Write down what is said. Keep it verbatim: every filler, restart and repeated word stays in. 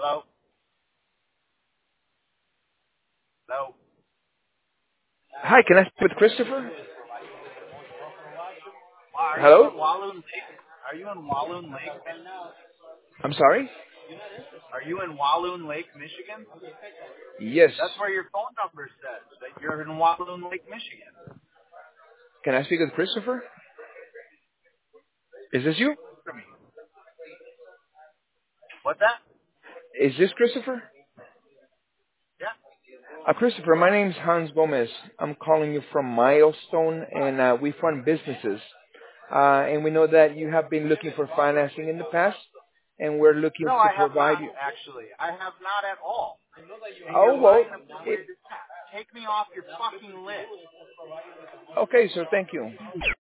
Hello? Hello? Hi, can I speak with Christopher? Are you Hello? in Walloon Lake? Are you in Walloon Lake? I'm sorry? Are you in Walloon Lake, Michigan? Yes. That's where your phone number says, that you're in Walloon Lake, Michigan. Can I speak with Christopher? Is this you? For me. What's that? Is this Christopher? Yeah. Uh, Christopher, my name's Hans Gomez. I'm calling you from Milestone, and uh, we fund businesses. Uh, and we know that you have been looking for financing in the past, and we're looking No, to I have provide not, you. actually. I have not at all. And you're Oh, well, lying to me. it, Take me off your fucking list. okay, sir, thank you.